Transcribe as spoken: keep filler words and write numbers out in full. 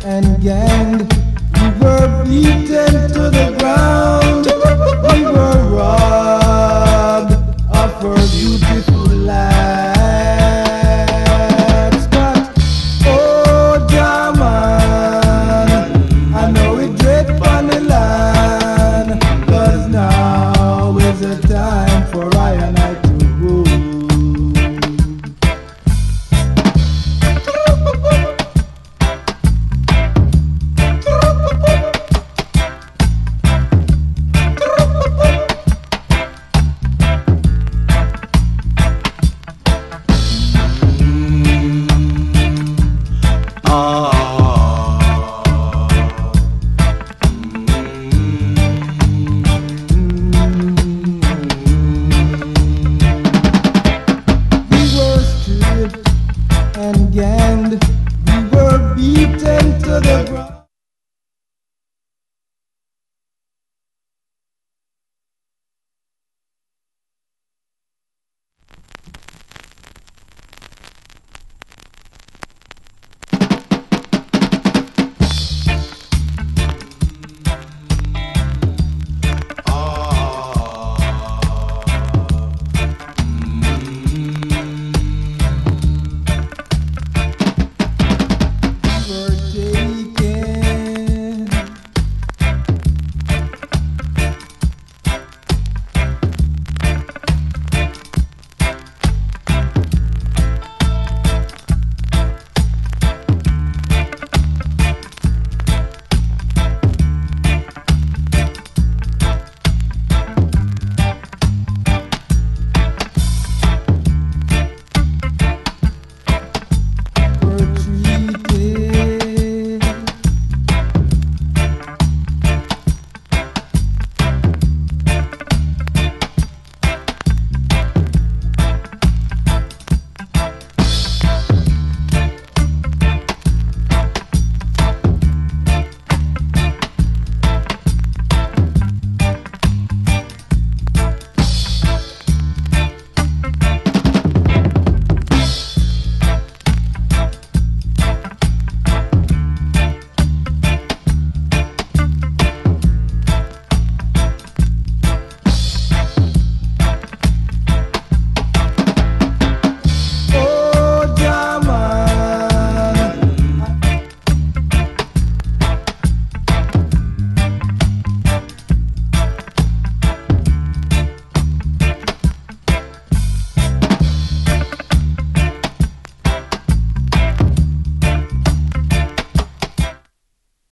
and ganged. We were beaten to the ground. We were robbed of our beautiful lives. But oh, Jaman, I know it dread on the land, 'cause now is the time for I and I to go. And ganged, we were beaten to the ground.